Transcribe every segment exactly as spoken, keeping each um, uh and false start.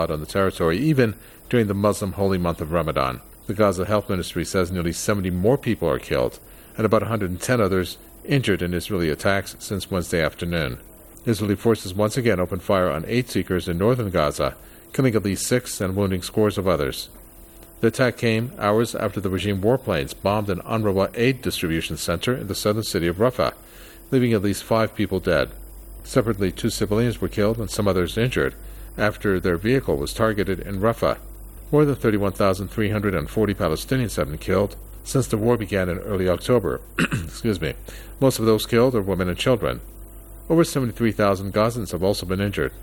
on the territory, even during the Muslim holy month of Ramadan. The Gaza Health Ministry says nearly seventy more people are killed and about one hundred ten others injured in Israeli attacks since Wednesday afternoon. Israeli forces once again opened fire on aid seekers in northern Gaza, killing at least six and wounding scores of others. The attack came hours after the regime warplanes bombed an UNRWA aid distribution center in the southern city of Rafah, leaving at least five people dead. Separately, two civilians were killed and some others injured after their vehicle was targeted in Rafah. More than thirty-one thousand three hundred forty Palestinians have been killed since the war began in early October. Excuse me. Most of those killed are women and children. Over seventy-three thousand Gazans have also been injured.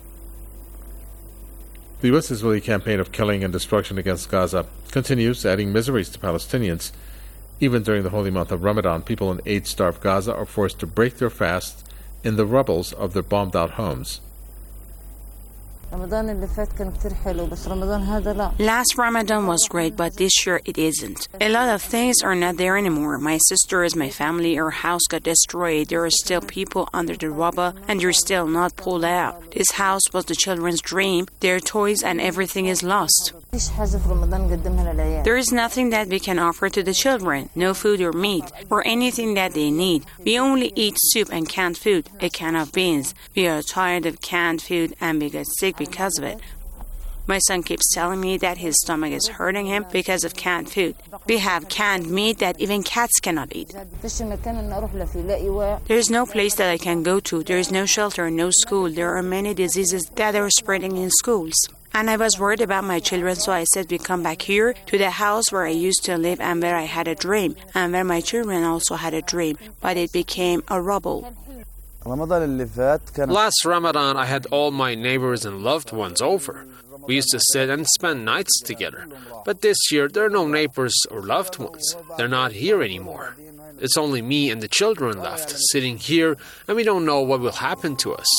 The U S-Israeli campaign of killing and destruction against Gaza continues, adding miseries to Palestinians. Even during the holy month of Ramadan, people in aid-starved Gaza are forced to break their fast in the rubbles of their bombed-out homes. Last Ramadan was great, but this year it isn't. A lot of things are not there anymore. My sisters, my family, our house got destroyed. There are still people under the rubble, and they're still not pulled out. This house was the children's dream. Their toys and everything is lost. There is nothing that we can offer to the children. No food or meat, or anything that they need. We only eat soup and canned food, a can of beans. We are tired of canned food, and we get sick because of it. My son keeps telling me that his stomach is hurting him because of canned food. We have canned meat that even cats cannot eat. There is no place that I can go to. There is no shelter, no school. There are many diseases that are spreading in schools. And I was worried about my children, so I said we come back here to the house where I used to live and where I had a dream, and where my children also had a dream, but it became a rubble. Last Ramadan, I had all my neighbors and loved ones over. We used to sit and spend nights together. But this year, there are no neighbors or loved ones. They're not here anymore. It's only me and the children left, sitting here, and we don't know what will happen to us.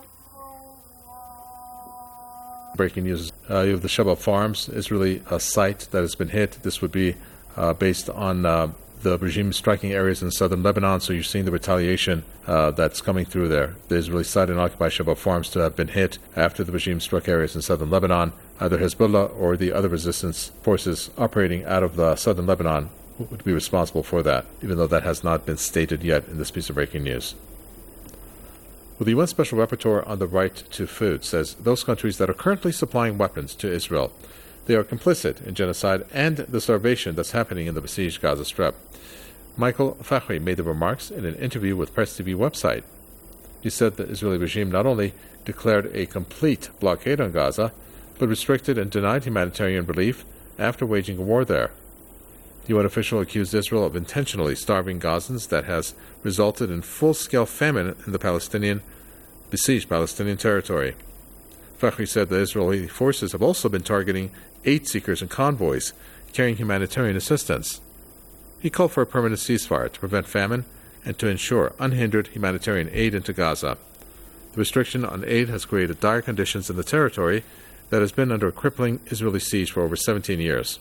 Breaking news. Uh, you have the Shebaa Farms, Israeli uh, site that has been hit. This would be uh, based on uh, the regime striking areas in southern Lebanon, so you're seeing the retaliation uh, that's coming through there. The Israeli site and occupied Shebaa Farms to have been hit after the regime struck areas in southern Lebanon. Either Hezbollah or the other resistance forces operating out of uh, southern Lebanon would be responsible for that, even though that has not been stated yet in this piece of breaking news. Well, the U N Special Rapporteur on the Right to Food says those countries that are currently supplying weapons to Israel, they are complicit in genocide and the starvation that's happening in the besieged Gaza Strip. Michael Fakhri made the remarks in an interview with Press T V website. He said the Israeli regime not only declared a complete blockade on Gaza, but restricted and denied humanitarian relief after waging a war there. The U N official accused Israel of intentionally starving Gazans that has resulted in full-scale famine in the Palestinian, besieged Palestinian territory. Fakhri said the Israeli forces have also been targeting aid seekers and convoys carrying humanitarian assistance. He called for a permanent ceasefire to prevent famine and to ensure unhindered humanitarian aid into Gaza. The restriction on aid has created dire conditions in the territory that has been under a crippling Israeli siege for over seventeen years.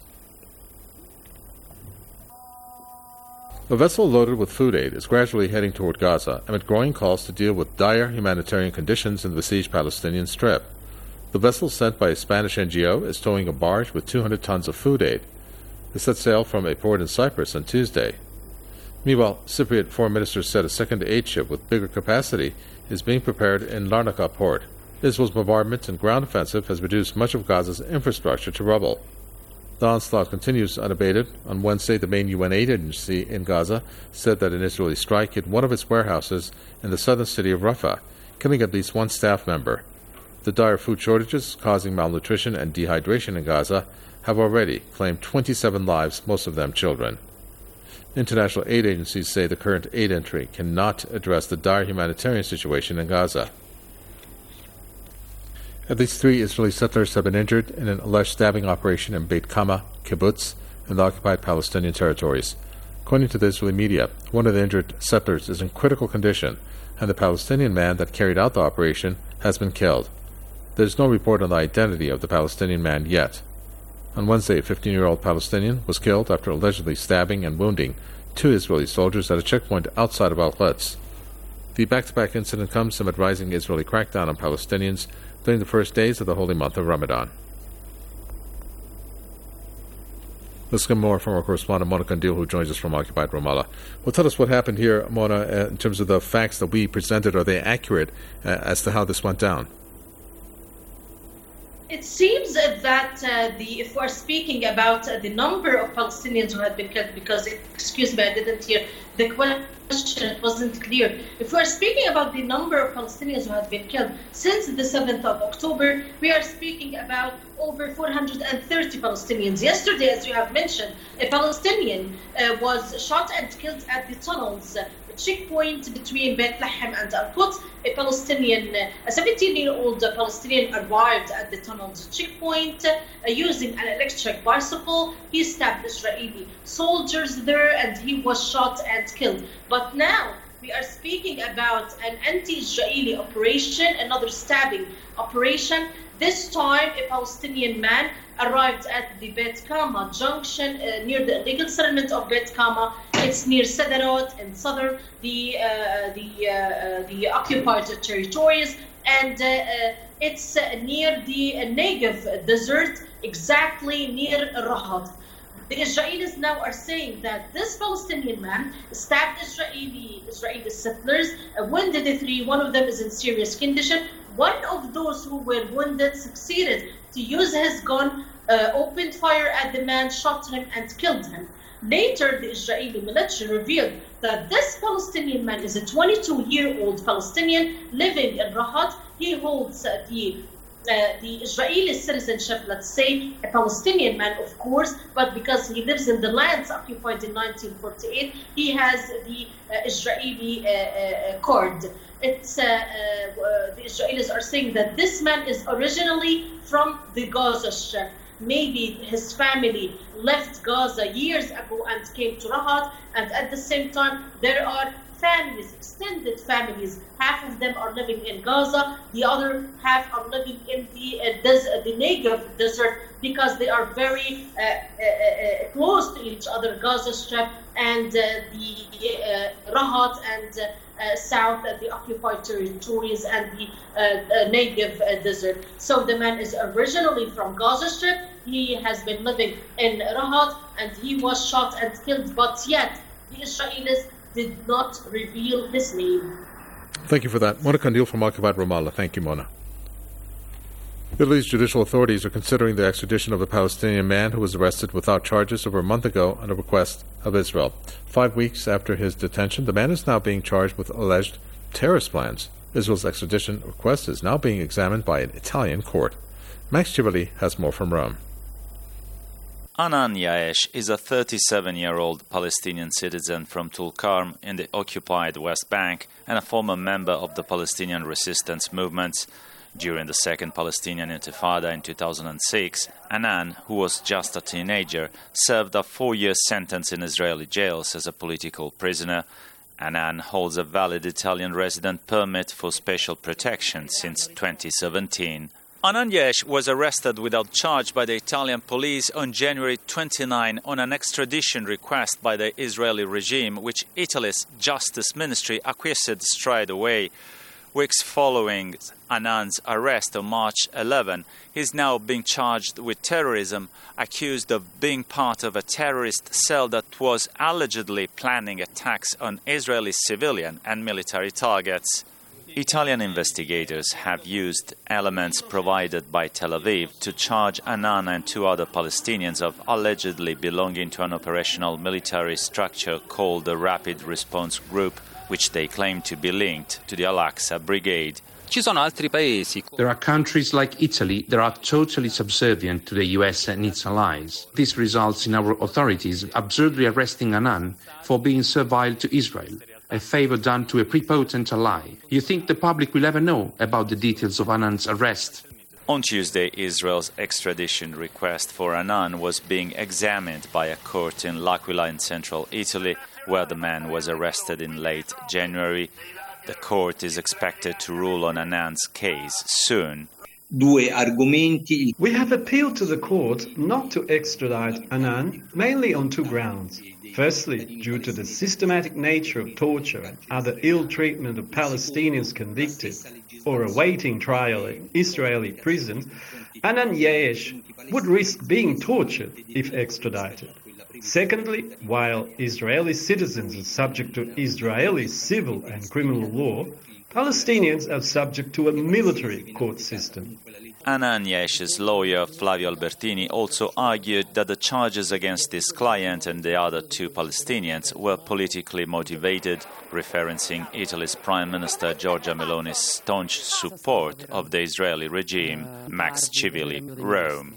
A vessel loaded with food aid is gradually heading toward Gaza amid growing calls to deal with dire humanitarian conditions in the besieged Palestinian Strip. The vessel sent by a Spanish N G O is towing a barge with two hundred tons of food aid. It set sail from a port in Cyprus on Tuesday. Meanwhile, Cypriot foreign ministers said a second aid ship with bigger capacity is being prepared in Larnaca port. Israel's bombardment and ground offensive has reduced much of Gaza's infrastructure to rubble. The onslaught continues unabated. On Wednesday, the main U N aid agency in Gaza said that an Israeli strike hit one of its warehouses in the southern city of Rafah, killing at least one staff member. The dire food shortages causing malnutrition and dehydration in Gaza have already claimed twenty-seven lives, most of them children. International aid agencies say the current aid entry cannot address the dire humanitarian situation in Gaza. At least three Israeli settlers have been injured in an alleged stabbing operation in Beit Kama kibbutz in the occupied Palestinian territories. According to the Israeli media, one of the injured settlers is in critical condition, and the Palestinian man that carried out the operation has been killed. There is no report on the identity of the Palestinian man yet. On Wednesday, a fifteen-year-old Palestinian was killed after allegedly stabbing and wounding two Israeli soldiers at a checkpoint outside of Al-Quds. The back-to-back incident comes amid rising Israeli crackdown on Palestinians during the first days of the holy month of Ramadan. Let's get more from our correspondent, Mona Kandil, who joins us from occupied Ramallah. Well, tell us what happened here, Mona, uh, in terms of the facts that we presented. Are they accurate uh, as to how this went down? It seems that uh, the if we're speaking about uh, the number of Palestinians who had been killed, because, it, excuse me, I didn't hear the question, it wasn't clear. If we're speaking about the number of Palestinians who had been killed since the seventh of October, we are speaking about over four hundred thirty Palestinians. Yesterday, as you have mentioned, a Palestinian uh, was shot and killed at the tunnels, uh, checkpoint between Beit Lahem and Al-Quds. A Palestinian, a seventeen-year-old Palestinian arrived at the tunnels checkpoint uh, using an electric bicycle. He stabbed Israeli soldiers there and he was shot and killed. But now we are speaking about an anti-Israeli operation, another stabbing operation. This time, a Palestinian man arrived at the Beit Kama junction uh, near the illegal settlement of Beit Kama. It's near Sderot in southern the uh, the uh, the occupied territories, and uh, uh, it's uh, near the Negev desert, exactly near Rahat. The Israelis now are saying that this Palestinian man stabbed Israeli Israeli settlers, uh, wounded the three. One of them is in serious condition. One of those who were wounded succeeded to use his gun, uh, opened fire at the man, shot him, and killed him. Later, the Israeli military revealed that this Palestinian man is a twenty-two-year-old Palestinian living in Rahat. He holds uh, the Uh, the Israeli citizenship, let's say, a Palestinian man, of course, but because he lives in the lands occupied in nineteen forty-eight, he has the uh, Israeli uh, uh, card. It's uh, uh, the Israelis are saying that this man is originally from the Gaza Strip. Maybe his family left Gaza years ago and came to Rahat, and at the same time, there are families, extended families. Half of them are living in Gaza, the other half are living in the uh, des- the Negev desert, because they are very uh, uh, uh, close to each other, Gaza Strip and uh, the uh, Rahat and uh, uh, south, uh, the occupied territories and the uh, uh, Negev uh, desert. So the man is originally from Gaza Strip. He has been living in Rahat and he was shot and killed, but yet the Israelis did not reveal his name. Thank you for that. Mona Kandil from occupied Ramallah. Thank you, Mona. Italy's judicial authorities are considering the extradition of a Palestinian man who was arrested without charges over a month ago on a request of Israel. Five weeks after his detention, the man is now being charged with alleged terrorist plans. Israel's extradition request is now being examined by an Italian court. Max Chivali has more from Rome. Anan Yaesh is a thirty-seven-year-old Palestinian citizen from Tulkarm in the occupied West Bank and a former member of the Palestinian resistance movements. During the Second Palestinian Intifada in two thousand six, Anan, who was just a teenager, served a four-year sentence in Israeli jails as a political prisoner. Anan holds a valid Italian resident permit for special protection since twenty seventeen. Anan Yaesh was arrested without charge by the Italian police on January twenty-ninth on an extradition request by the Israeli regime, which Italy's Justice Ministry acquiesced straight away. Weeks following Anan's arrest on March eleventh, he is now being charged with terrorism, accused of being part of a terrorist cell that was allegedly planning attacks on Israeli civilian and military targets. Italian investigators have used elements provided by Tel Aviv to charge Anan and two other Palestinians of allegedly belonging to an operational military structure called the Rapid Response Group, which they claim to be linked to the Al-Aqsa Brigade. There are countries like Italy that are totally subservient to the U S and its allies. This results in our authorities absurdly arresting Anan for being servile to Israel, a favor done to a prepotent ally. You think the public will ever know about the details of Anan's arrest? On Tuesday, Israel's extradition request for Anan was being examined by a court in L'Aquila in central Italy, where the man was arrested in late January. The court is expected to rule on Anan's case soon. due argomenti. We have appealed to the court not to extradite Annan, mainly on two grounds. Firstly, due to the systematic nature of torture and other ill treatment of Palestinians convicted or awaiting trial in Israeli prisons, Anan Yaesh would risk being tortured if extradited. Secondly, while Israeli citizens are subject to Israeli civil and criminal law, Palestinians are subject to a military court system. Anan Yaesh's lawyer, Flavio Albertini, also argued that the charges against his client and the other two Palestinians were politically motivated, referencing Italy's Prime Minister Giorgia Meloni's staunch support of the Israeli regime. Max Civili, Rome.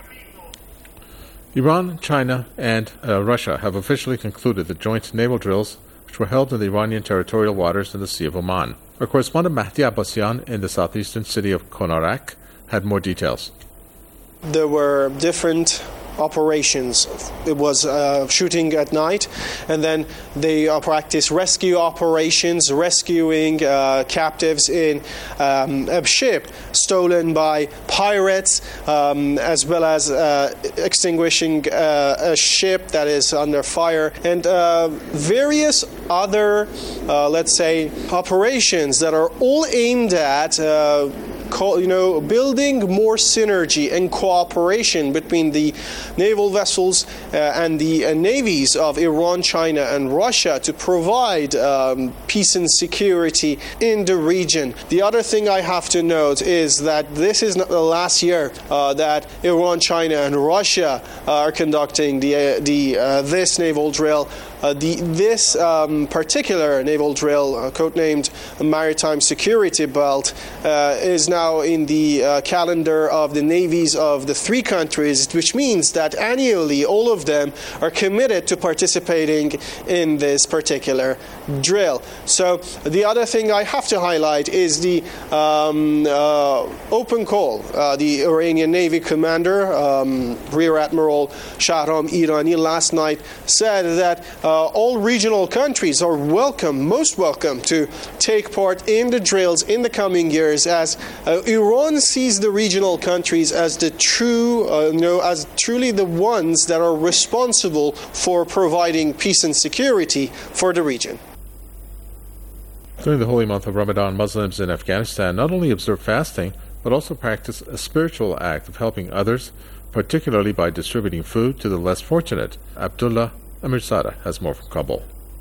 Iran, China, and uh, Russia have officially concluded the joint naval drills which were held in the Iranian territorial waters in the Sea of Oman. Our correspondent Mahdi Abbasian in the southeastern city of Konarak had more details. There were different operations. It was uh, shooting at night, and then they uh, practiced rescue operations, rescuing uh, captives in um, a ship stolen by pirates, um, as well as uh, extinguishing uh, a ship that is under fire, and uh, various other, uh, let's say, operations that are all aimed at uh, you know, building more synergy and cooperation between the naval vessels uh, and the uh, navies of Iran, China, and Russia to provide um, peace and security in the region. The other thing I have to note is that this is not the last year uh, that Iran, China, and Russia are conducting the uh, the uh, this naval drill. Uh, the, this um, particular naval drill, uh, codenamed Maritime Security Belt, uh, is now in the uh, calendar of the navies of the three countries, which means that annually all of them are committed to participating in this particular drill. So the other thing I have to highlight is the um, uh, open call. Uh, the Iranian Navy commander, um, Rear Admiral Shahram Irani, last night said that uh, Uh, all regional countries are welcome, most welcome, to take part in the drills in the coming years, as uh, Iran sees the regional countries as the true, uh, you know, as truly the ones that are responsible for providing peace and security for the region. During the holy month of Ramadan, Muslims in Afghanistan not only observe fasting, but also practice a spiritual act of helping others, particularly by distributing food to the less fortunate. Abdullah Amir Sada has more from Kabul.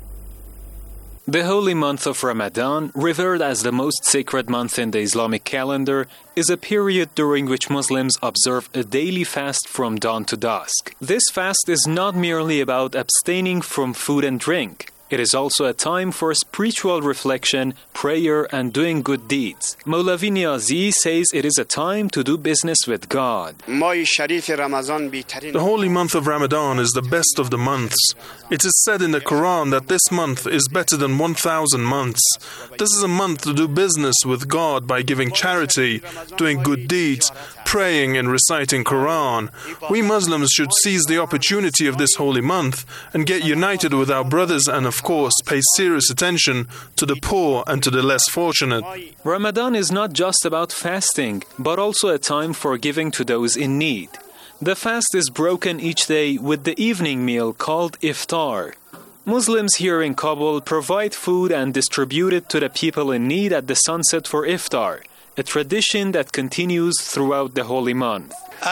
The holy month of Ramadan, revered as the most sacred month in the Islamic calendar, is a period during which Muslims observe a daily fast from dawn to dusk. This fast is not merely about abstaining from food and drink. It is also a time for spiritual reflection, prayer, and doing good deeds. Maulavi Niazi says it is a time to do business with God. The holy month of Ramadan is the best of the months. It is said in the Quran that this month is better than one thousand months. This is a month to do business with God by giving charity, doing good deeds, praying and reciting Quran. We Muslims should seize the opportunity of this holy month and get united with our brothers and of course pay serious attention to the poor and to the less fortunate. Ramadan is not just about fasting, but also a time for giving to those in need. The fast is broken each day with the evening meal called iftar. Muslims here in Kabul provide food and distribute it to the people in need at the sunset for iftar, a tradition that continues throughout the holy month.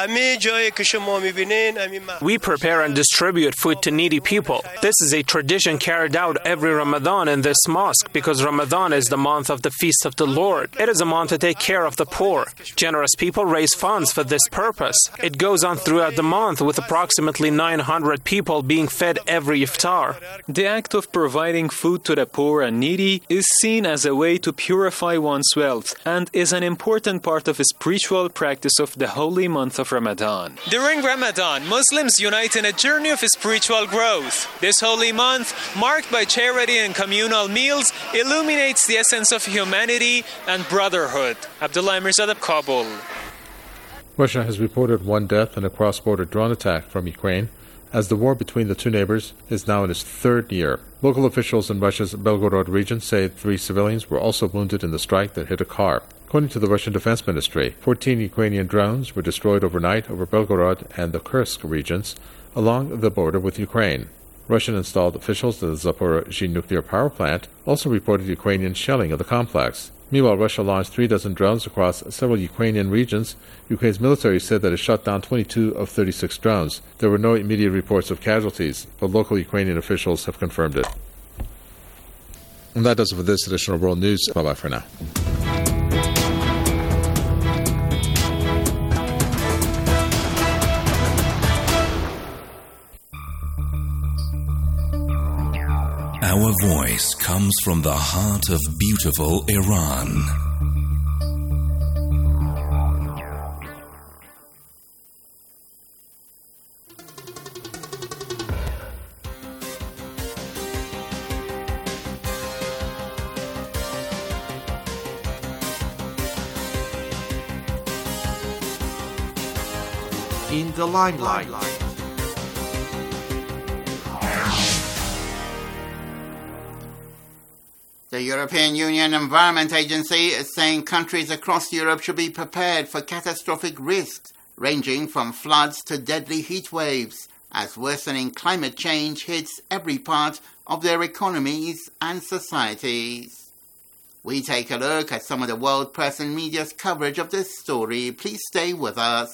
We prepare and distribute food to needy people. This is a tradition carried out every Ramadan in this mosque because Ramadan is the month of the feast of the Lord. It is a month to take care of the poor. Generous people raise funds for this purpose. It goes on throughout the month with approximately nine hundred people being fed every iftar. The act of providing food to the poor and needy is seen as a way to purify one's wealth and is an important part of a spiritual practice of the holy month of Ramadan. During Ramadan, Muslims unite in a journey of spiritual growth. This holy month, marked by charity and communal meals, illuminates the essence of humanity and brotherhood. Abdullah Mirzadeh, Kabul. Russia has reported one death in a cross-border drone attack from Ukraine as the war between the two neighbors is now in its third year. Local officials in Russia's Belgorod region say three civilians were also wounded in the strike that hit a car. According to the Russian Defense Ministry, fourteen Ukrainian drones were destroyed overnight over Belgorod and the Kursk regions along the border with Ukraine. Russian-installed officials at the Zaporizhzhia nuclear power plant also reported Ukrainian shelling of the complex. Meanwhile, Russia launched three dozen drones across several Ukrainian regions. Ukraine's military said that it shot down twenty-two of thirty-six drones. There were no immediate reports of casualties, but local Ukrainian officials have confirmed it. And that does it for this edition of World News. Bye-bye for now. Our voice comes from the heart of beautiful Iran. In the limelight. The European Union Environment Agency is saying countries across Europe should be prepared for catastrophic risks, ranging from floods to deadly heat waves, as worsening climate change hits every part of their economies and societies. We take a look at some of the world press and media's coverage of this story. Please stay with us.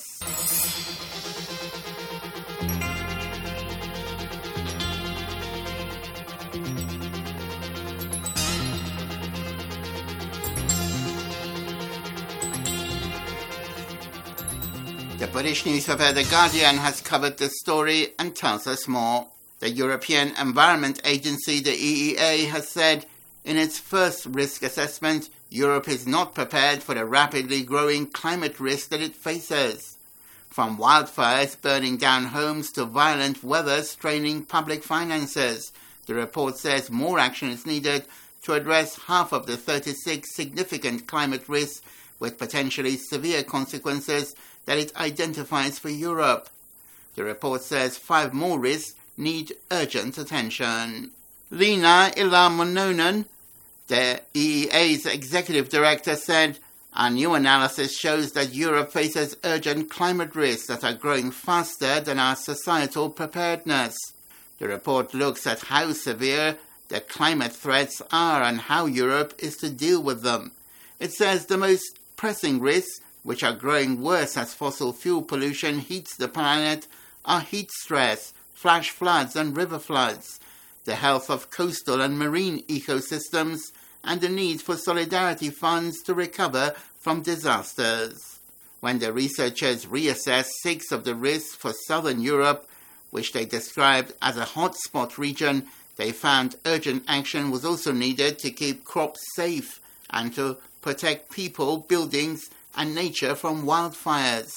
The British newspaper The Guardian has covered this story and tells us more. The European Environment Agency, the E E A, has said in its first risk assessment, Europe is not prepared for the rapidly growing climate risk that it faces. From wildfires burning down homes to violent weather straining public finances, the report says more action is needed to address half of the thirty-six significant climate risks with potentially severe consequences that it identifies for Europe. The report says five more risks need urgent attention. Lina Ilamononen, the E E A's executive director, said, "Our new analysis shows that Europe faces urgent climate risks that are growing faster than our societal preparedness." The report looks at how severe the climate threats are and how Europe is to deal with them. It says the most pressing risks, which are growing worse as fossil fuel pollution heats the planet, are heat stress, flash floods and river floods, the health of coastal and marine ecosystems, and the need for solidarity funds to recover from disasters. When the researchers reassessed six of the risks for southern Europe, which they described as a hotspot region, they found urgent action was also needed to keep crops safe and to protect people, buildings, and nature from wildfires.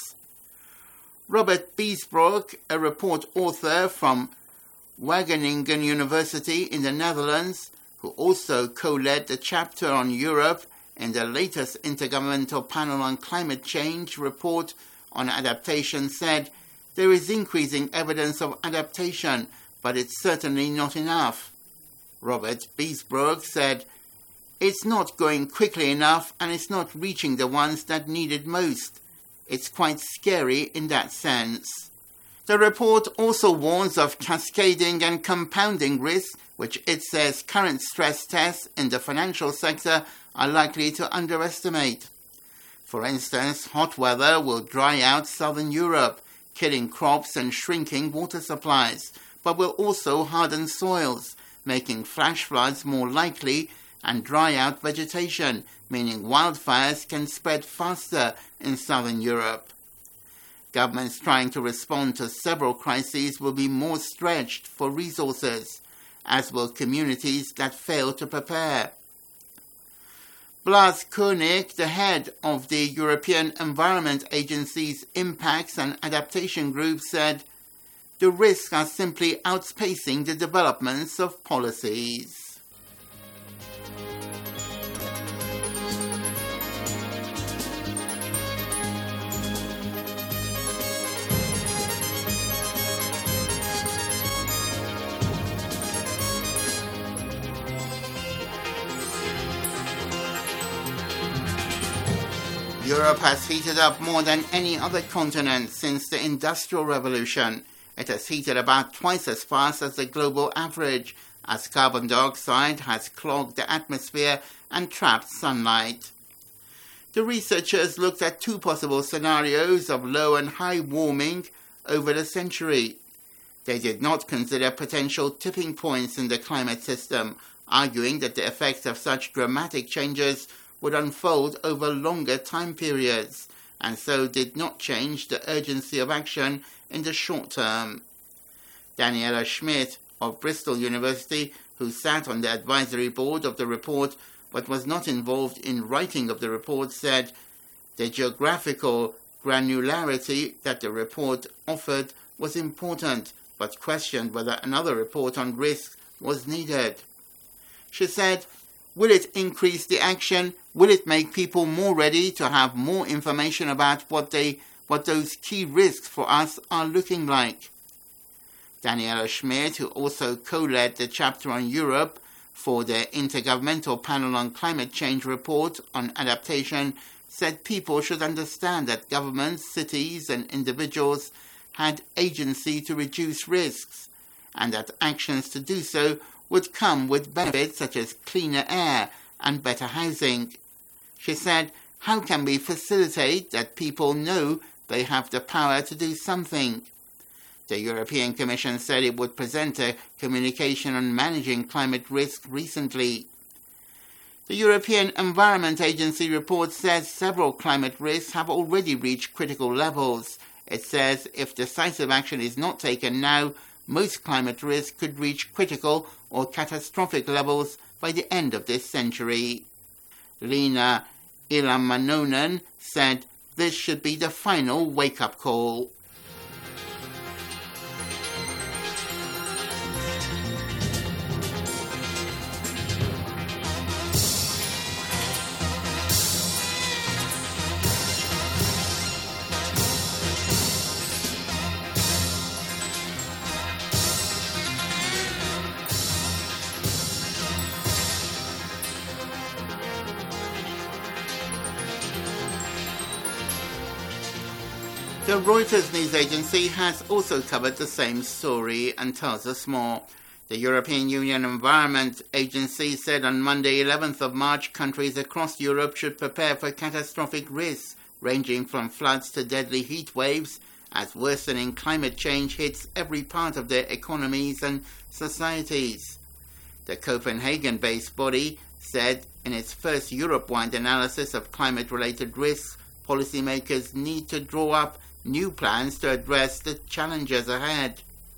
Robert Biesbroek, a report author from Wageningen University in the Netherlands, who also co-led the chapter on Europe in the latest Intergovernmental Panel on Climate Change report on adaptation, said, "There is increasing evidence of adaptation, but it's certainly not enough." Robert Biesbroek said, "It's not going quickly enough and it's not reaching the ones that need it most. It's quite scary in that sense." The report also warns of cascading and compounding risks, which it says current stress tests in the financial sector are likely to underestimate. For instance, hot weather will dry out southern Europe, killing crops and shrinking water supplies, but will also harden soils, making flash floods more likely and dry out vegetation, meaning wildfires can spread faster in southern Europe. Governments trying to respond to several crises will be more stretched for resources, as will communities that fail to prepare. Blas Koenig, the head of the European Environment Agency's Impacts and Adaptation Group, said, "The risks are simply outpacing the developments of policies." Europe has heated up more than any other continent since the Industrial Revolution. It has heated about twice as fast as the global average, as carbon dioxide has clogged the atmosphere and trapped sunlight. The researchers looked at two possible scenarios of low and high warming over the century. They did not consider potential tipping points in the climate system, arguing that the effects of such dramatic changes would unfold over longer time periods, and so did not change the urgency of action in the short term. Daniela Schmidt of Bristol University, who sat on the advisory board of the report but was not involved in writing of the report, said the geographical granularity that the report offered was important, but questioned whether another report on risk was needed. She said, "Will it increase the action? Will it make people more ready to have more information about what they, what those key risks for us are looking like?" Daniela Schmidt, who also co-led the chapter on Europe for the Intergovernmental Panel on Climate Change report on adaptation, said people should understand that governments, cities and individuals had agency to reduce risks, and that actions to do so would come with benefits such as cleaner air and better housing. She said, "How can we facilitate that people know they have the power to do something?" The European Commission said it would present a communication on managing climate risk recently. The European Environment Agency report says several climate risks have already reached critical levels. It says if decisive action is not taken now, most climate risks could reach critical or catastrophic levels by the end of this century. Lena Ilamanonen said this should be the final wake-up call. The Reuters news agency has also covered the same story and tells us more. The European Union Environment Agency said on Monday, eleventh of March, countries across Europe should prepare for catastrophic risks, ranging from floods to deadly heat waves, as worsening climate change hits every part of their economies and societies. The Copenhagen-based body said in its first Europe-wide analysis of climate-related risks, policymakers need to draw up new plans to address the challenges ahead.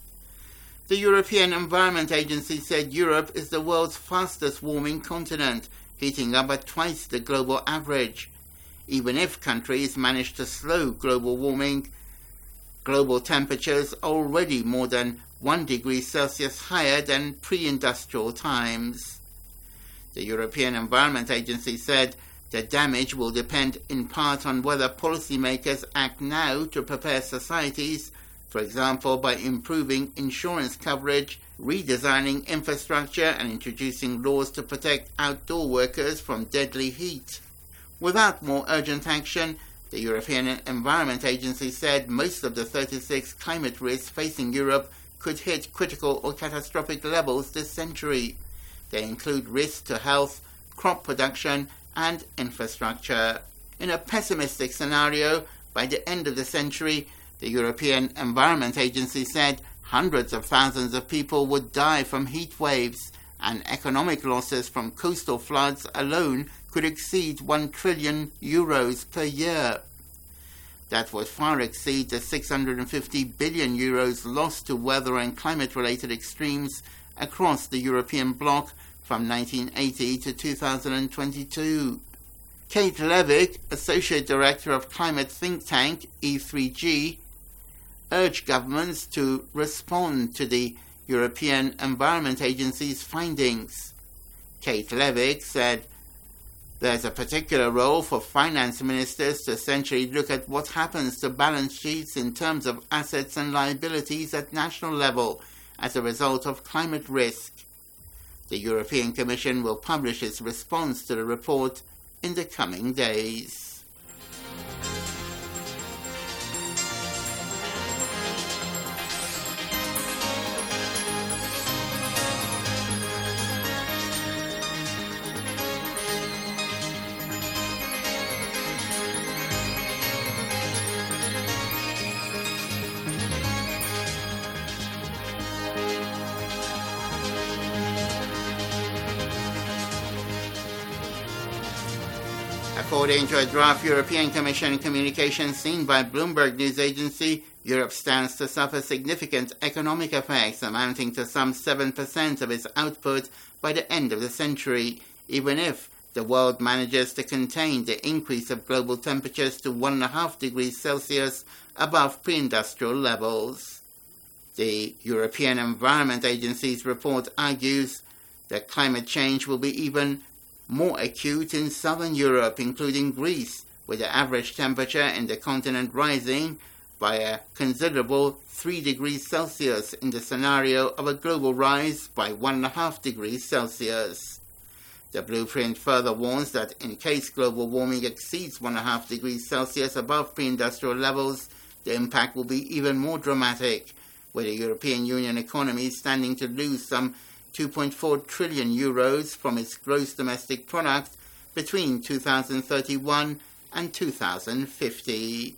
The European Environment Agency said Europe is the world's fastest warming continent, heating up at twice the global average. Even if countries manage to slow global warming, global temperatures are already more than one degree Celsius higher than pre-industrial times. The European Environment Agency said the damage will depend in part on whether policymakers act now to prepare societies, for example by improving insurance coverage, redesigning infrastructure and introducing laws to protect outdoor workers from deadly heat. Without more urgent action, the European Environment Agency said most of the thirty-six climate risks facing Europe could hit critical or catastrophic levels this century. They include risks to health, crop production, and infrastructure. In a pessimistic scenario, by the end of the century, the European Environment Agency said hundreds of thousands of people would die from heat waves, and economic losses from coastal floods alone could exceed one trillion euros per year. That would far exceed the six hundred fifty billion euros lost to weather and climate-related extremes across the European bloc from nineteen eighty to two thousand twenty-two. Kate Levick, Associate Director of Climate Think Tank E three G, urged governments to respond to the European Environment Agency's findings. Kate Levick said, "There's a particular role for finance ministers to essentially look at what happens to balance sheets in terms of assets and liabilities at national level as a result of climate risk." The European Commission will publish its response to the report in the coming days. According to a draft European Commission communication seen by Bloomberg News Agency, Europe stands to suffer significant economic effects amounting to some seven percent of its output by the end of the century, even if the world manages to contain the increase of global temperatures to one point five degrees Celsius above pre-industrial levels. The European Environment Agency's report argues that climate change will be even more acute in southern Europe, including Greece, with the average temperature in the continent rising by a considerable three degrees Celsius in the scenario of a global rise by one point five degrees Celsius. The blueprint further warns that in case global warming exceeds one point five degrees Celsius above pre-industrial levels, the impact will be even more dramatic, with the European Union economy standing to lose some two point four trillion euros from its gross domestic product between two thousand thirty-one and two thousand fifty.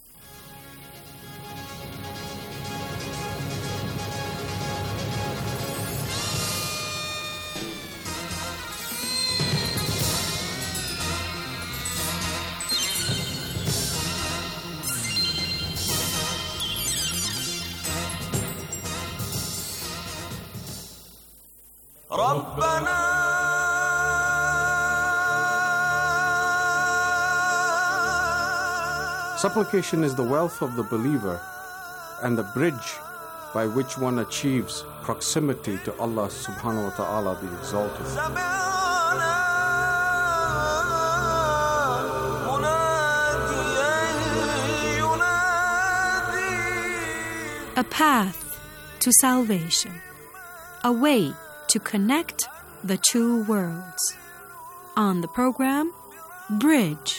Supplication is the wealth of the believer and the bridge by which one achieves proximity to Allah subhanahu wa ta'ala the Exalted. A path to salvation, a way to connect the two worlds. On the program, Bridge.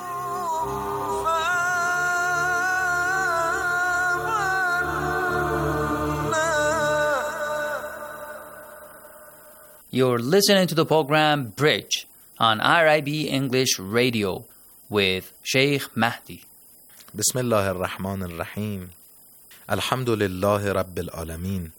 You're listening to the program Bridge on R I B English Radio with Sheikh Mahdi. Bismillah ar-Rahman ar-Rahim. Alhamdulillah Rabbil Alameen.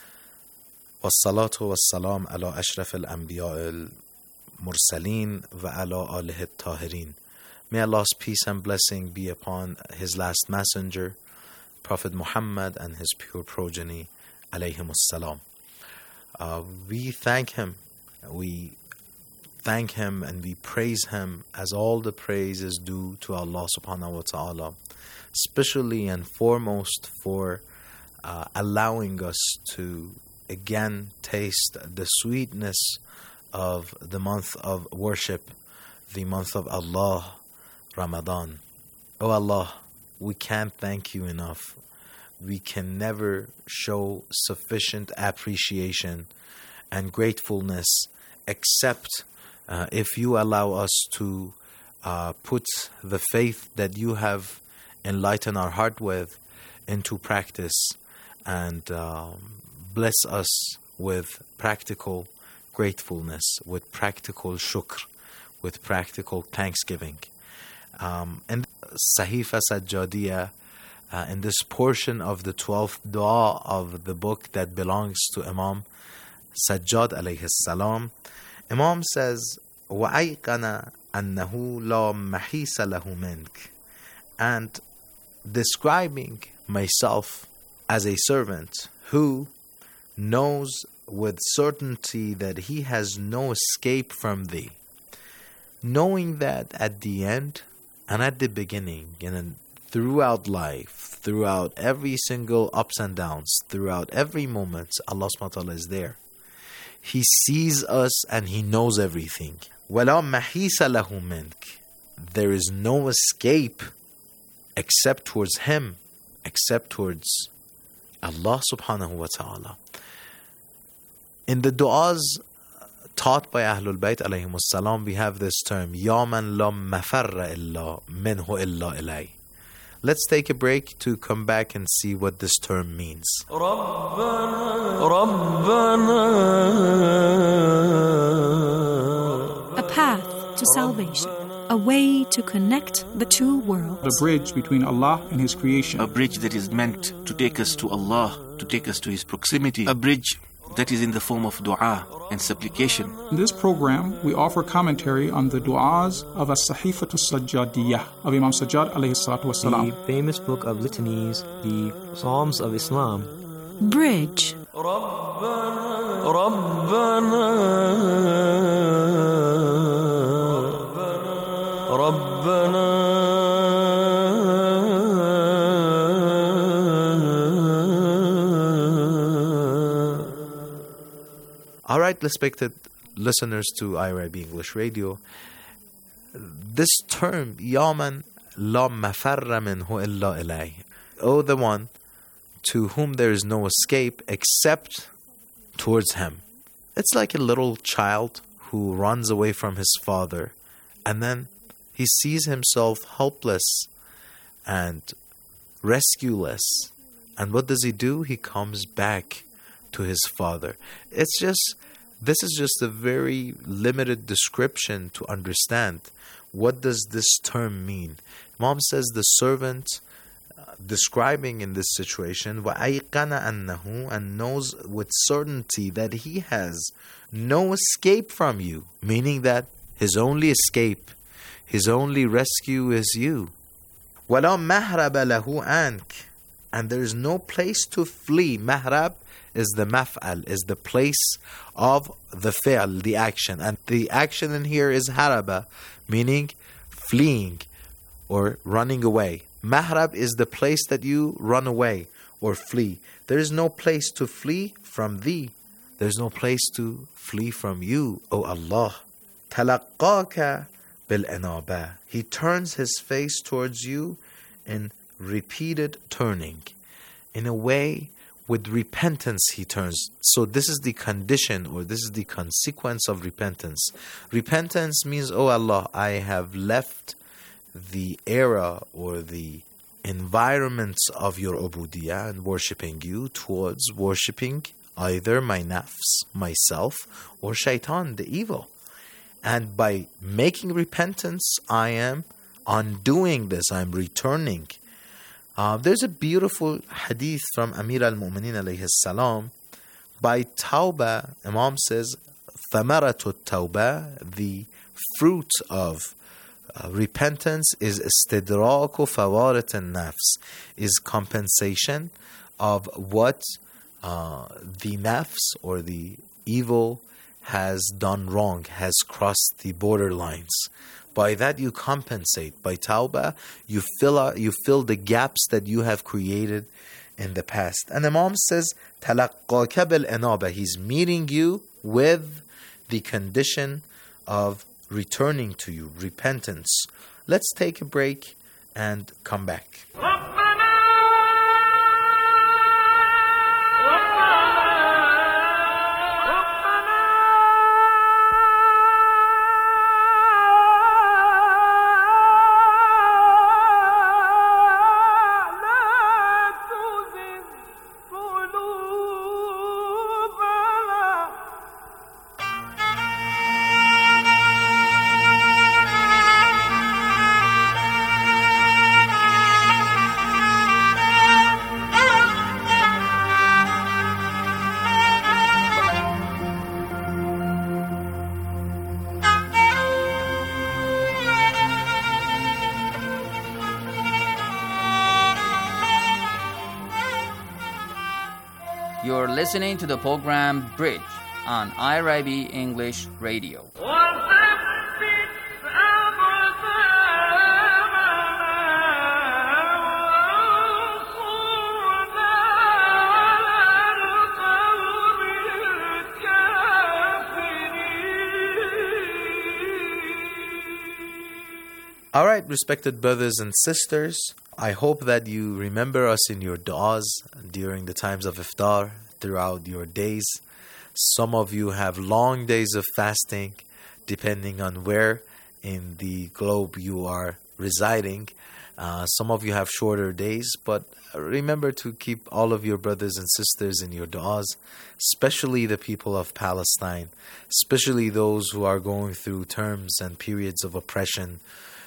Wassalatu wassalam ala ashraf al-anbiya al-mursaleen wa ala alihi al-tahirin. May Allah's peace and blessing be upon His last messenger, Prophet Muhammad, and his pure progeny, alayhim as-salam. Uh, we thank Him, we thank Him and we praise Him as all the praise is due to Allah subhanahu wa ta'ala, especially and foremost for uh, allowing us to again taste the sweetness of the month of worship, the month of Allah, Ramadan. Oh Allah, we can't thank You enough. We can never show sufficient appreciation and gratefulness except uh, if You allow us to uh, put the faith that You have enlightened our heart with into practice and uh, bless us with practical gratefulness, with practical shukr, with practical thanksgiving. Um, and Sahifa Sajjadiyah, Uh, in this portion of the twelfth dua of the book that belongs to Imam Sajjad alayhi salam, Imam says, وَأَيْقَنَ أَنَّهُ لَا مَحِيسَ لَهُ مِنْكَ, and describing myself as a servant who knows with certainty that he has no escape from Thee, knowing that at the end and at the beginning and throughout life, throughout every single ups and downs, throughout every moment, Allah subhanahu wa ta'ala is there. He sees us and He knows everything. وَلَا مَحِيسَ لَهُ مِنْكَ, there is no escape except towards Him, except towards Allah subhanahu wa ta'ala. In the du'as taught by Ahlul Bayt alayhimus salam, we have this term, يَا مَنْ لَا مَفَرَّ إِلَّا مِنْهُ إِلَّا إِلَيْهِ. Let's take a break to come back and see what this term means. A path to salvation, a way to connect the two worlds. The bridge between Allah and His creation. A bridge that is meant to take us to Allah, to take us to His proximity. A bridge that is in the form of dua and supplication. In this program, we offer commentary on the du'as of As-Sahifatu Sajjadiyah of Imam Sajjad alayhi salatu wasalam. The famous book of litanies, the Psalms of Islam. Bridge. All right, respected listeners to I R I B English Radio. This term, Ya man la mafarra minhu illa ilayh, O the one to whom there is no escape except towards him. It's like a little child who runs away from his father, and then he sees himself helpless and rescueless. And what does he do? He comes back to his father. It's just, this is just a very limited description to understand. What does this term mean? Mom says the servant uh, describing in this situation, وَأَيْقَنَ أَنَّهُ, and knows with certainty that he has no escape from you, meaning that his only escape, his only rescue is you. وَلَا مَهْرَبَ لَهُ أَنْكَ, and there is no place to flee. Mahrab is the maf'al, is the place of the fi'l, the action. And the action in here is haraba, meaning fleeing or running away. Mahrab is the place that you run away or flee. There is no place to flee from thee. There is no place to flee from you, O Allah. تَلَقَّاكَ بِالْإِنَابَةِ, he turns his face towards you in repeated turning. In a way, with repentance he turns. So this is the condition, or this is the consequence of repentance. Repentance means, oh Allah, I have left the era or the environment of your ubudiyah and worshipping you towards worshipping either my nafs, myself, or shaitan, the evil. And by making repentance, I am undoing this, I am returning. Uh, there's a beautiful hadith from Amir al-Mu'minin alayhi salam. By tawbah, Imam says, ثَمَرَةُ التَّوْبَةِ, the fruit of uh, repentance is استدراك فوارة النفس, is compensation of what uh, the nafs or the evil has done wrong, has crossed the borderlines. By that you compensate. By tawbah, you fill out, you fill the gaps that you have created in the past. And Imam says, تَلَقَّاكَ بِالْإِنَابَةِ, he's meeting you with the condition of returning to you, repentance. Let's take a break and come back. You're listening to the program Bridge on I R I B English Radio. All right, respected brothers and sisters, I hope that you remember us in your du'as during the times of iftar, throughout your days. Some of you have long days of fasting, depending on where in the globe you are residing. Uh, some of you have shorter days, but remember to keep all of your brothers and sisters in your du'as, especially the people of Palestine, especially those who are going through terms and periods of oppression,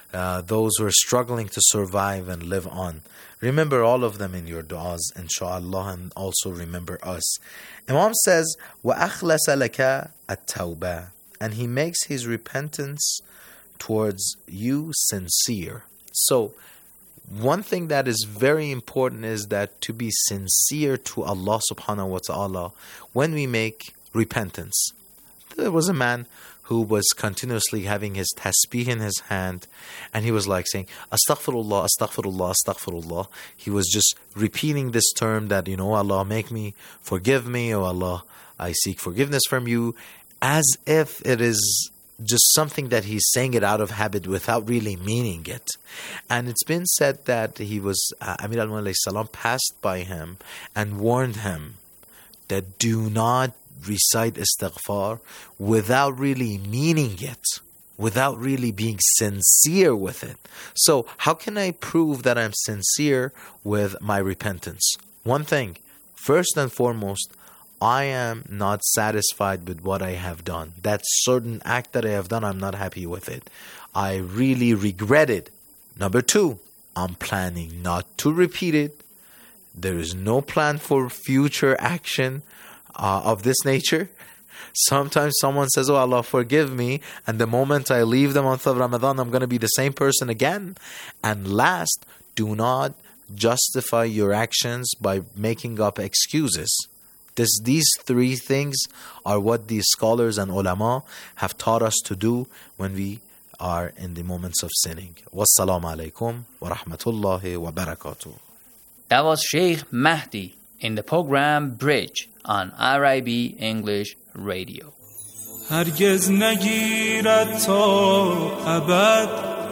uh, those who are struggling to survive and live on. Remember all of them in your du'as, inshallah, and also remember us. Imam says, وَأَخْلَصَ لَكَ التَّوْبَةِ, and he makes his repentance towards you sincere. So, one thing that is very important is that to be sincere to Allah subhanahu wa ta'ala when we make repentance. There was a man who was continuously having his tasbih in his hand, and he was like saying, Astaghfirullah, Astaghfirullah, Astaghfirullah. He was just repeating this term that, you know, Allah, make me, forgive me, oh Allah, I seek forgiveness from you, as if it is just something that he's saying it out of habit without really meaning it. And it's been said that he was, uh, Amir al-Mu'min salam passed by him and warned him that do not recite istighfar without really meaning it, without really being sincere with it. So how can I prove that I'm sincere with my repentance? One thing, first and foremost, I am not satisfied with what I have done. That certain act that I have done, I'm not happy with it. I really regret it. Number two, I'm planning not to repeat it. There is no plan for future action uh, of this nature. Sometimes someone says, oh Allah, forgive me, and the moment I leave the month of Ramadan, I'm going to be the same person again. And last, do not justify your actions by making up excuses. This, these three things are what these scholars and ulama have taught us to do when we are in the moments of sinning. Wassalamu alaikum wa rahmatullahi wa barakatuh. That was Sheikh Mahdi in the program Bridge on R I B English Radio. هرگز نگیرد تا ابد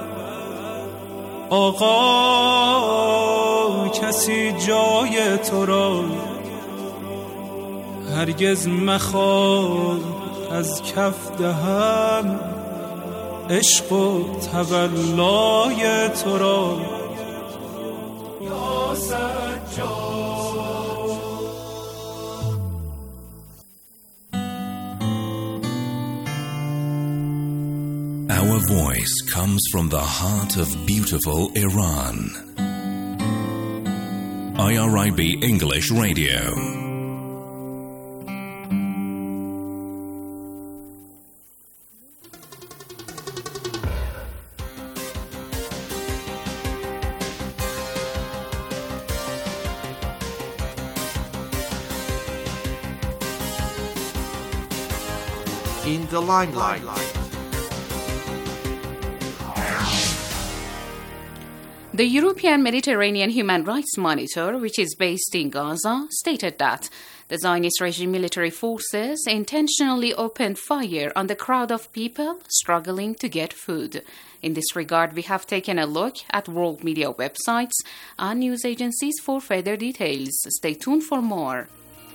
آقا کسی جای تو را هرگز مخواد از کف دهم عشق و تولای تو را یا سجاد. Our voice comes from the heart of beautiful Iran. I R I B English Radio. In the limelight. The European Mediterranean Human Rights Monitor, which is based in Gaza, stated that the Zionist regime military forces intentionally opened fire on the crowd of people struggling to get food. In this regard, we have taken a look at world media websites and news agencies for further details. Stay tuned for more.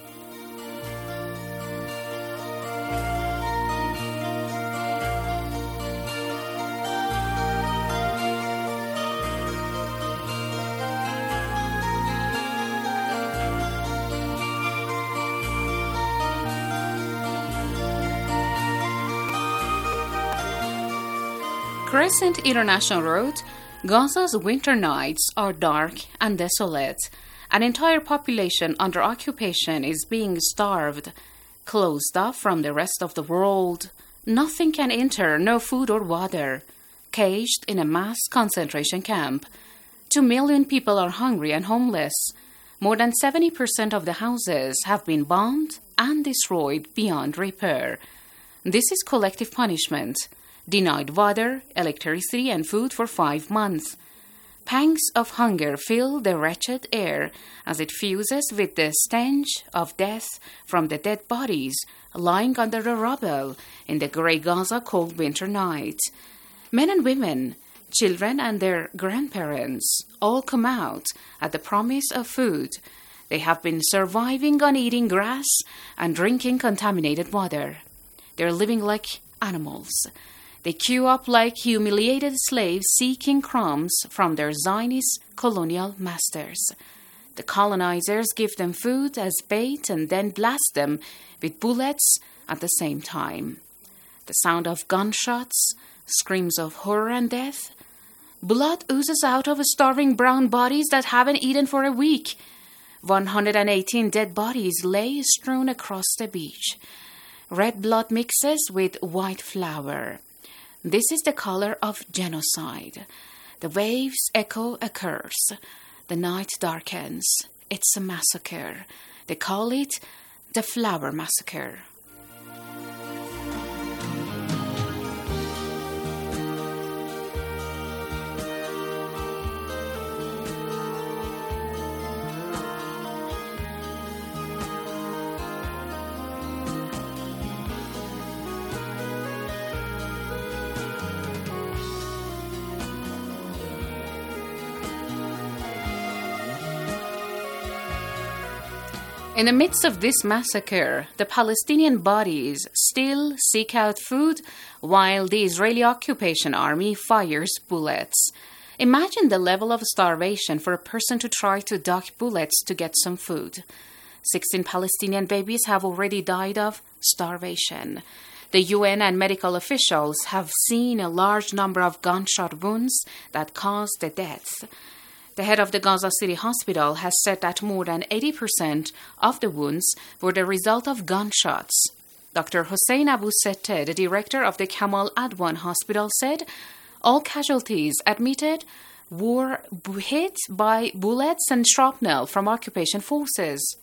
Crescent International wrote, Gaza's winter nights are dark and desolate. An entire population under occupation is being starved, closed off from the rest of the world. Nothing can enter, no food or water. Caged in a mass concentration camp. Two million people are hungry and homeless. More than seventy percent of the houses have been bombed and destroyed beyond repair. This is collective punishment. Denied water, electricity, and food for five months. Pangs of hunger fill the wretched air as it fuses with the stench of death from the dead bodies lying under the rubble in the grey Gaza cold winter night. Men and women, children and their grandparents all come out at the promise of food. They have been surviving on eating grass and drinking contaminated water. They're living like animals. They queue up like humiliated slaves seeking crumbs from their Zionist colonial masters. The colonizers give them food as bait and then blast them with bullets at the same time. The sound of gunshots, screams of horror and death, Blood oozes out of starving brown bodies that haven't eaten for a week. one hundred eighteen dead bodies lay strewn across the beach. Red blood mixes with white flour. This is the color of genocide. The waves echo a curse. The night darkens. It's a massacre. They call it the Flower Massacre. In the midst of this massacre, the Palestinian bodies still seek out food while the Israeli occupation army fires bullets. Imagine the level of starvation for a person to try to duck bullets to get some food. sixteen Palestinian babies have already died of starvation. The U N and medical officials have seen a large number of gunshot wounds that caused the deaths. The head of the Gaza City Hospital has said that more than eighty percent of the wounds were the result of gunshots. Doctor Hossein Abu Setteh, the director of the Kamal Adwan Hospital, said all casualties admitted were hit by bullets and shrapnel from occupation forces.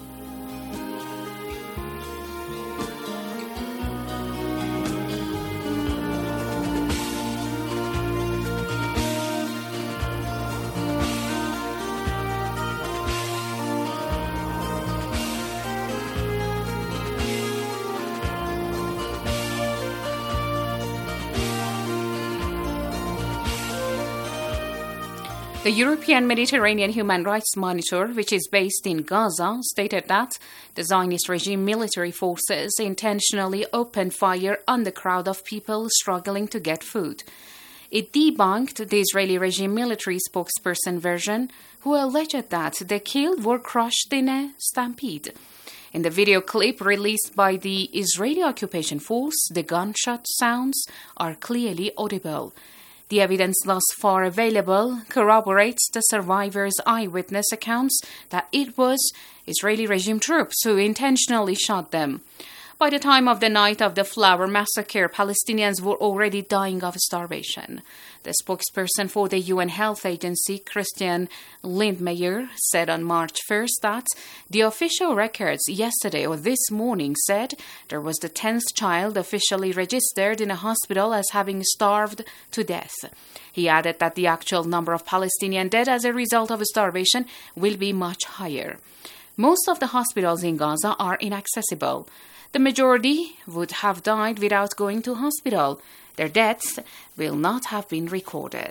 The European Mediterranean Human Rights Monitor, which is based in Gaza, stated that the Zionist regime military forces intentionally opened fire on the crowd of people struggling to get food. It debunked the Israeli regime military spokesperson version, who alleged that the killed were crushed in a stampede. In the video clip released by the Israeli occupation force, the gunshot sounds are clearly audible. The evidence thus far available corroborates the survivors' eyewitness accounts that it was Israeli regime troops who intentionally shot them. By the time of the night of the Flower Massacre, Palestinians were already dying of starvation. The spokesperson for the U N Health Agency, Christian Lindmeier, said on March first that the official records yesterday or this morning said there was the tenth child officially registered in a hospital as having starved to death. He added that the actual number of Palestinian dead as a result of starvation will be much higher. Most of the hospitals in Gaza are inaccessible. The majority would have died without going to hospital. Their deaths will not have been recorded.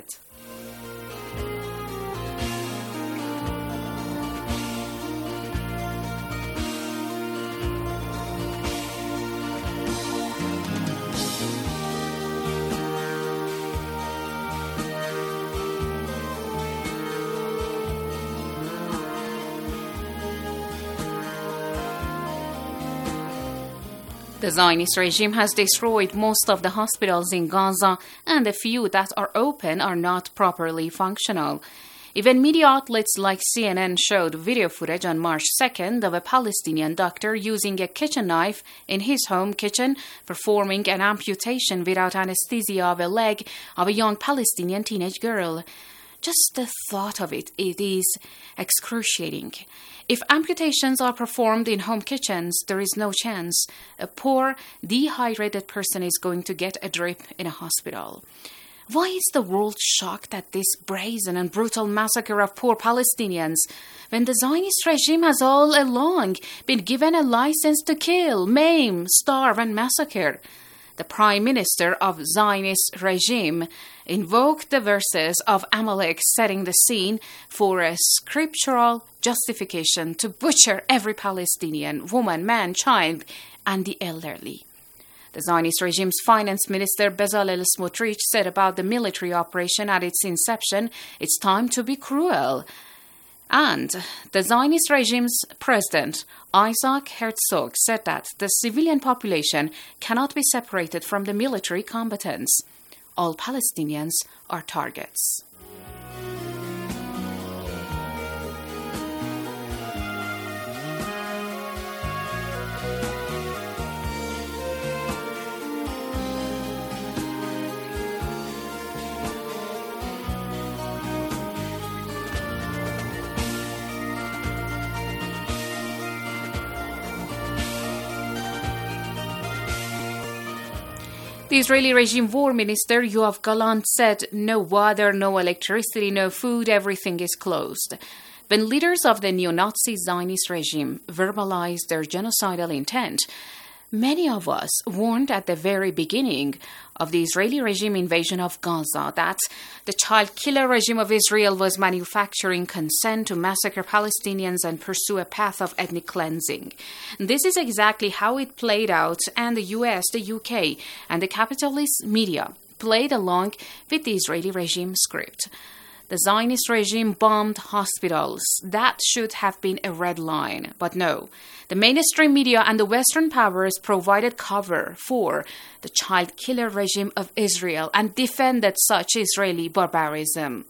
The Zionist regime has destroyed most of the hospitals in Gaza, and the few that are open are not properly functional. Even media outlets like C N N showed video footage on March second of a Palestinian doctor using a kitchen knife in his home kitchen, performing an amputation without anesthesia of a leg of a young Palestinian teenage girl. Just the thought of it, it is excruciating. If amputations are performed in home kitchens, there is no chance a poor, dehydrated person is going to get a drip in a hospital. Why is the world shocked at this brazen and brutal massacre of poor Palestinians when the Zionist regime has all along been given a license to kill, maim, starve, and massacre? The Prime Minister of Zionist regime invoked the verses of Amalek setting the scene for a scriptural justification to butcher every Palestinian, woman, man, child, and the elderly. The Zionist regime's finance minister Bezalel Smotrich said about the military operation at its inception, "It's time to be cruel." And the Zionist regime's president, Isaac Herzog, said that the civilian population cannot be separated from the military combatants. all Palestinians are targets. The Israeli regime war minister Yoav Gallant said no water, no electricity, no food, everything is closed. When leaders of the neo-Nazi Zionist regime verbalized their genocidal intent, many of us warned at the very beginning of the Israeli regime invasion of Gaza that the child killer regime of Israel was manufacturing consent to massacre Palestinians and pursue a path of ethnic cleansing. This is exactly how it played out, and the U S, the U K, and the capitalist media played along with the Israeli regime script. The Zionist regime bombed hospitals. That should have been a red line. But no. The mainstream media and the Western powers provided cover for the child killer regime of Israel and defended such Israeli barbarism.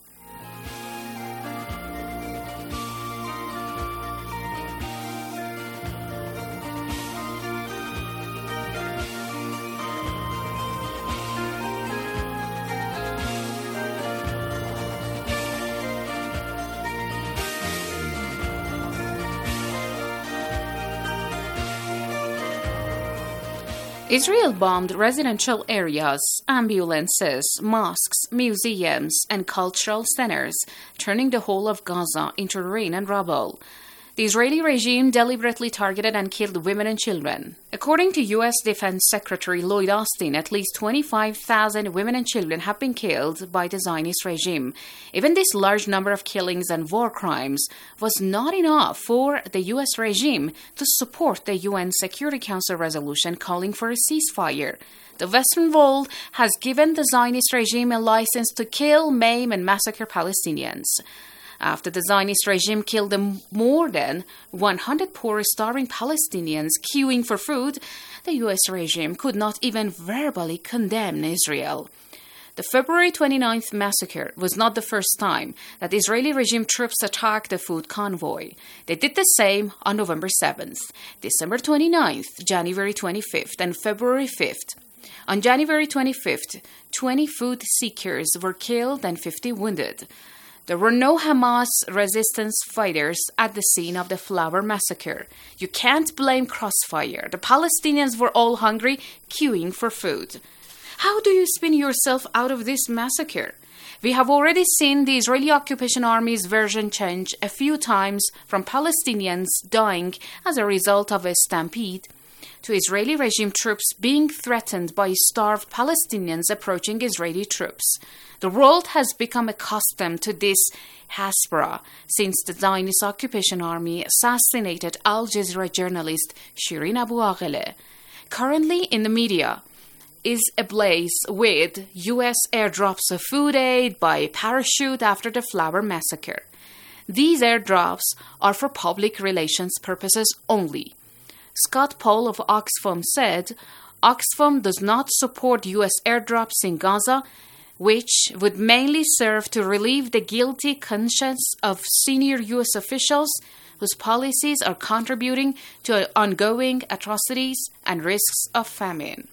Israel bombed residential areas, ambulances, mosques, museums, and cultural centers, turning the whole of Gaza into ruin and rubble. The Israeli regime deliberately targeted and killed women and children. According to U S Defense Secretary Lloyd Austin, at least twenty-five thousand women and children have been killed by the Zionist regime. Even this large number of killings and war crimes was not enough for the U S regime to support the U N Security Council resolution calling for a ceasefire. The Western world has given the Zionist regime a license to kill, maim, and massacre Palestinians. After the Zionist regime killed more than one hundred poor, starving Palestinians queuing for food, the U S regime could not even verbally condemn Israel. The February twenty-ninth massacre was not the first time that Israeli regime troops attacked the food convoy. They did the same on November seventh, December twenty-ninth, January twenty-fifth, and February fifth. On January twenty-fifth, twenty food seekers were killed and fifty wounded. There were no Hamas resistance fighters at the scene of the Flower massacre. You can't blame Crossfire. The Palestinians were all hungry, queuing for food. How do you spin yourself out of this massacre? We have already seen the Israeli occupation army's version change a few times from Palestinians dying as a result of a stampede to Israeli regime troops being threatened by starved Palestinians approaching Israeli troops. The world has become accustomed to this Hasbara since the Zionist occupation army assassinated Al Jazeera journalist Shirin Abu Akleh. Currently in the media is ablaze with U S airdrops of food aid by parachute after the Flower massacre. These airdrops are for public relations purposes only. Scott Paul of Oxfam said, Oxfam does not support U S airdrops in Gaza, which would mainly serve to relieve the guilty conscience of senior U S officials whose policies are contributing to ongoing atrocities and risks of famine.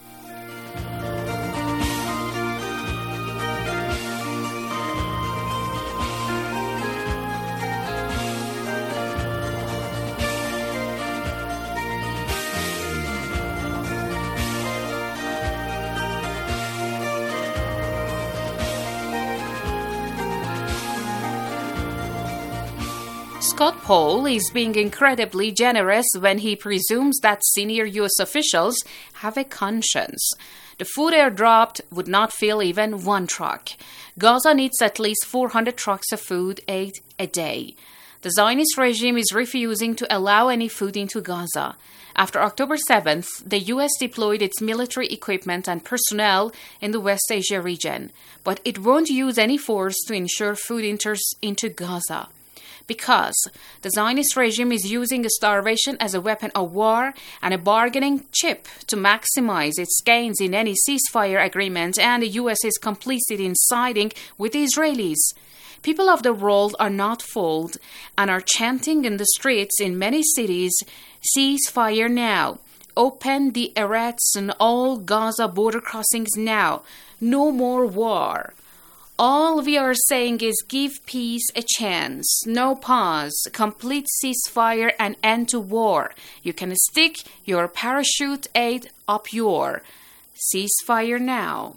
Scott Paul is being incredibly generous when he presumes that senior U S officials have a conscience. The food airdropped would not fill even one truck. Gaza needs at least four hundred trucks of food aid a day. The Zionist regime is refusing to allow any food into Gaza. After October seventh, the U S deployed its military equipment and personnel in the West Asia region, but it won't use any force to ensure food enters into Gaza. because the Zionist regime is using starvation as a weapon of war and a bargaining chip to maximize its gains in any ceasefire agreement, and the U S is complicit in siding with the Israelis. People of the world are not fooled and are chanting in the streets in many cities, "Ceasefire now. Open the Eretz and all Gaza border crossings now. No more war." All we are saying is give peace a chance. No pause. Complete ceasefire and end to war. You can stick your parachute aid up your. Ceasefire now.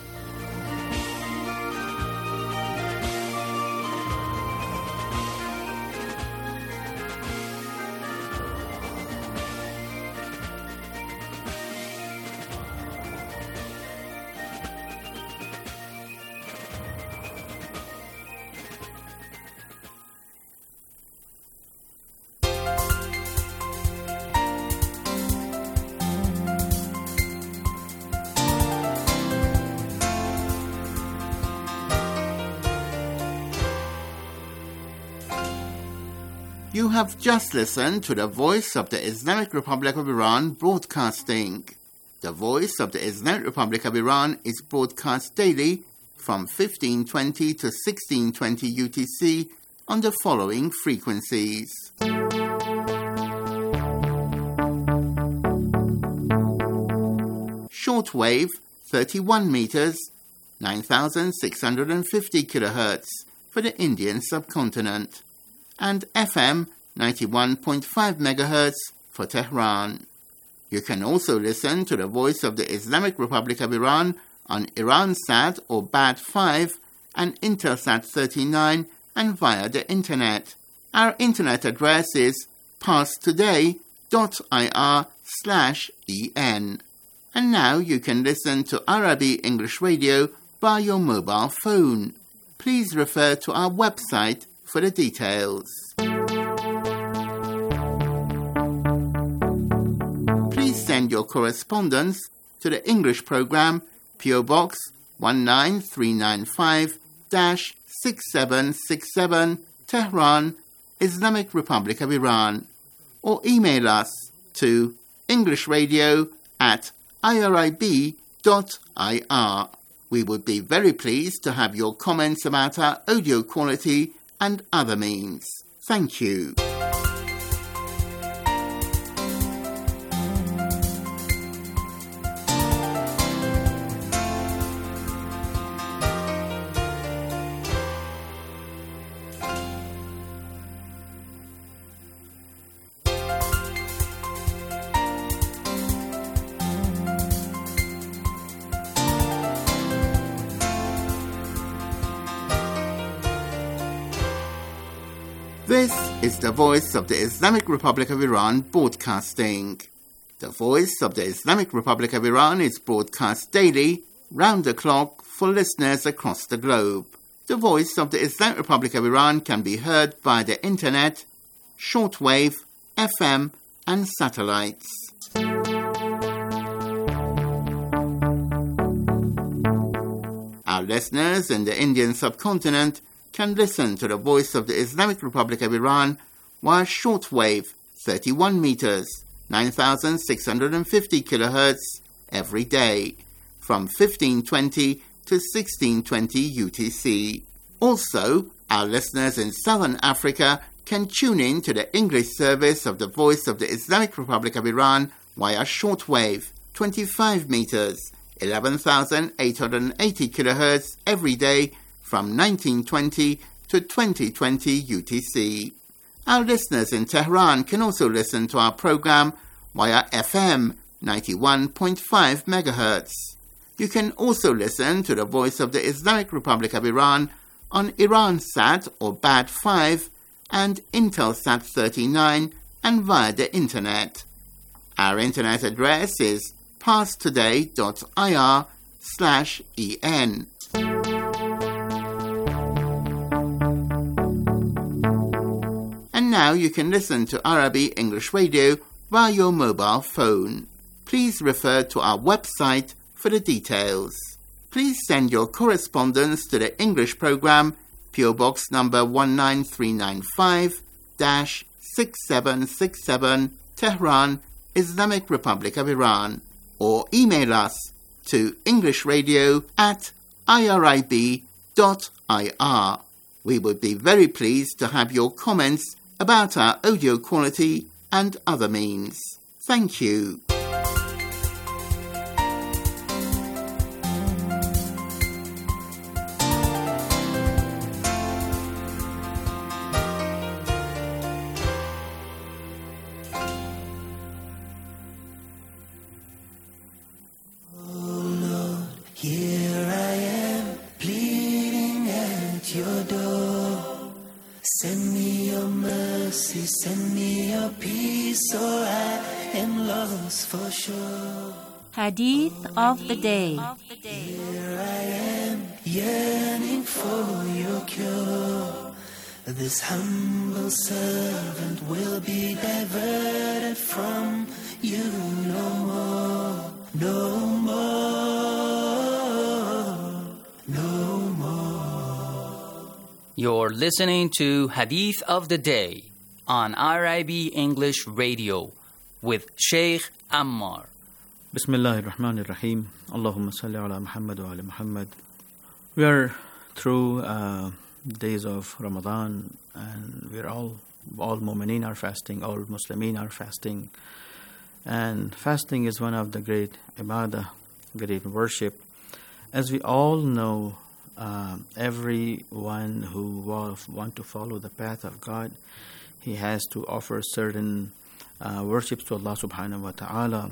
You have just listened to the Voice of the Islamic Republic of Iran broadcasting. The Voice of the Islamic Republic of Iran is broadcast daily from fifteen twenty to sixteen twenty U T C on the following frequencies. Shortwave thirty-one meters, nine thousand six hundred fifty kilohertz for the Indian subcontinent, and F M ninety-one point five megahertz for Tehran. You can also listen to the Voice of the Islamic Republic of Iran on Iransat or B A D five and Intelsat thirty-nine and via the Internet. Our Internet address is parstoday.ir slash en. And now you can listen to Arabi English Radio by your mobile phone. Please refer to our website for the details. Please send your correspondence to the English program, P O Box one nine three nine five, six seven six seven, Tehran, Islamic Republic of Iran, or email us to englishradio at irib dot I R. We would be very pleased to have your comments about our audio quality and other means. Thank you. This is the Voice of the Islamic Republic of Iran broadcasting. The Voice of the Islamic Republic of Iran is broadcast daily, round the clock, for listeners across the globe. The Voice of the Islamic Republic of Iran can be heard by the Internet, shortwave, F M, and satellites. Our listeners in the Indian subcontinent can listen to the Voice of the Islamic Republic of Iran via shortwave thirty-one meters, nine thousand six hundred fifty kilohertz every day from fifteen twenty to sixteen twenty U T C. Also, our listeners in Southern Africa can tune in to the English service of the Voice of the Islamic Republic of Iran via shortwave twenty-five meters, eleven thousand eight hundred eighty kilohertz every day from nineteen twenty to twenty twenty U T C. Our listeners in Tehran can also listen to our program via F M ninety-one point five megahertz. You can also listen to the Voice of the Islamic Republic of Iran on Iransat or B A D five and Intelsat thirty-nine and via the Internet. Our Internet address is parstoday.ir slash en. And now you can listen to Arabi English Radio via your mobile phone. Please refer to our website for the details. Please send your correspondence to the English program, P O Box number one nine three nine five, six seven six seven, Tehran, Islamic Republic of Iran, or email us to englishradio at irib dot I R. We would be very pleased to have your comments about our audio quality and other means. Thank you. Send me your peace, or I am lost for sure. Hadith of the day. Here I am, yearning for your cure. This humble servant will be diverted from you no more, no more, no more. You're listening to Hadith of the Day on R I B English Radio with Sheikh Ammar. Bismillah ar-Rahman ar-Rahim. Allahumma salli ala Muhammad wa ala Muhammad. We are through uh, days of Ramadan, and we're all, all mu'mineen are fasting, all Muslimin are fasting. And fasting is one of the great ibadah, great worship. As we all know, uh, everyone who want to follow the path of God, he has to offer certain uh, worships to Allah subhanahu wa ta'ala.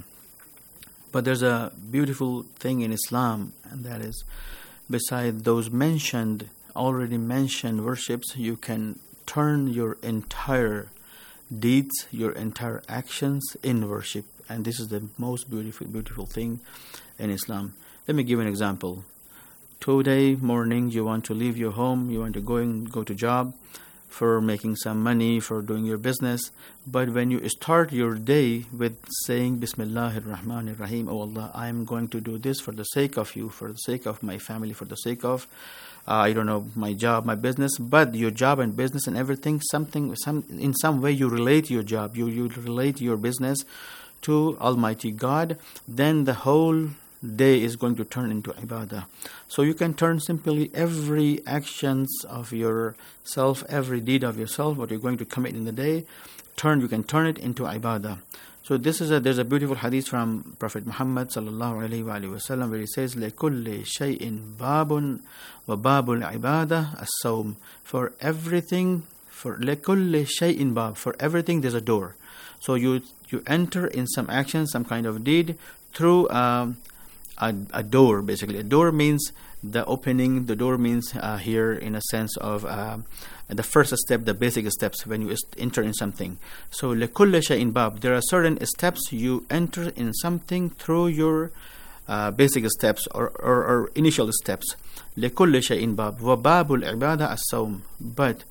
But there's a beautiful thing in Islam, and that is, beside those mentioned, already mentioned worships, you can turn your entire deeds, your entire actions in worship. And this is the most beautiful, beautiful thing in Islam. Let me give an example. Today morning, you want to leave your home, you want to go and go to job, for making some money, for doing your business. But when you start your day with saying Bismillah ar-Rahman ar-Rahim, oh Allah, I am going to do this for the sake of you, for the sake of my family, for the sake of, uh, I don't know, my job, my business, but your job and business and everything, something, some in some way you relate your job, you, you relate your business to Almighty God, then the whole day is going to turn into ibadah. So you can turn simply every actions of yourself, every deed of yourself, what you're going to commit in the day, turn you can turn it into ibadah. So this is a there's a beautiful hadith from Prophet Muhammad sallallahu alaihi wasallam where he says, لِكُلِّ شَيْءٍ بَابٌ وَبَابُ الْعِبَادَةِ الصَّوْمُ. For everything, for لِكُلِّ شَيْءٍ بَاب, for everything there's a door. So you you enter in some action, some kind of deed through um, A, a door, basically. A door means the opening. The door means uh, here in a sense of uh, the first step, the basic steps when you enter in something. So لِكُلِّ شَيْءٍ بَاب. There are certain steps you enter in something through your uh, basic steps or, or, or initial steps. لِكُلِّ شَيْءٍ بَاب وَبَابُ الْعِبَادَةِ الصَّوْمُ. But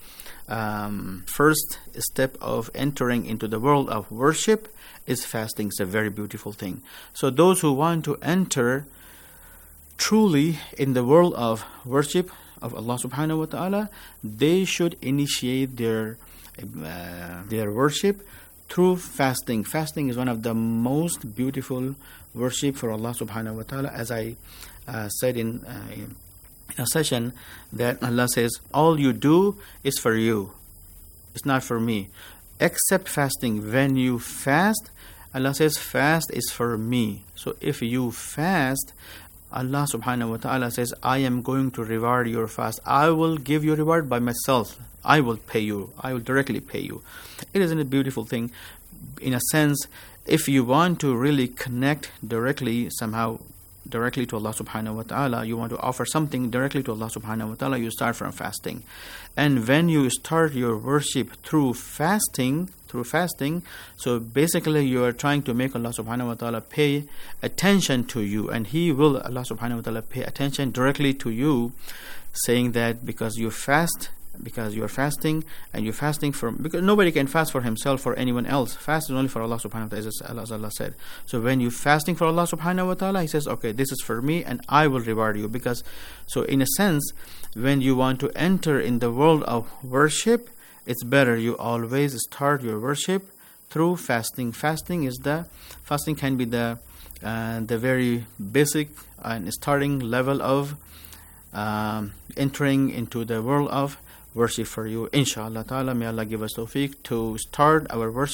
um, first step of entering into the world of worship is fasting. It's a very beautiful thing. So those who want to enter truly in the world of worship of Allah subhanahu wa ta'ala, they should initiate their uh, their worship through fasting. Fasting is one of the most beautiful worship for Allah subhanahu wa ta'ala. As I uh, said in, uh, in a session, that Allah says, all you do is for you. It's not for me. Except fasting. When you fast, Allah says, fast is for me. So if you fast, Allah subhanahu wa ta'ala says, I am going to reward your fast. I will give you reward by myself. I will pay you. I will directly pay you. It isn't a beautiful thing. In a sense, if you want to really connect directly, somehow, directly to Allah subhanahu wa ta'ala, you want to offer something directly to Allah subhanahu wa ta'ala, you start from fasting. And when you start your worship through fasting, through fasting, so basically you are trying to make Allah subhanahu wa ta'ala pay attention to you, and He will, Allah subhanahu wa ta'ala, pay attention directly to you, saying that because you fast because you are fasting, and you're fasting for, because nobody can fast for himself or anyone else. Fast is only for Allah subhanahu wa ta'ala, as Allah said. So when you're fasting for Allah subhanahu wa ta'ala, He says, okay, this is for me and I will reward you. Because, so in a sense, when you want to enter in the world of worship, it's better you always start your worship through fasting. Fasting is the, fasting can be the, uh, the very basic and starting level of um, entering into the world of worship for you. Inshallah ta'ala, may Allah give us tawfiq to start our worship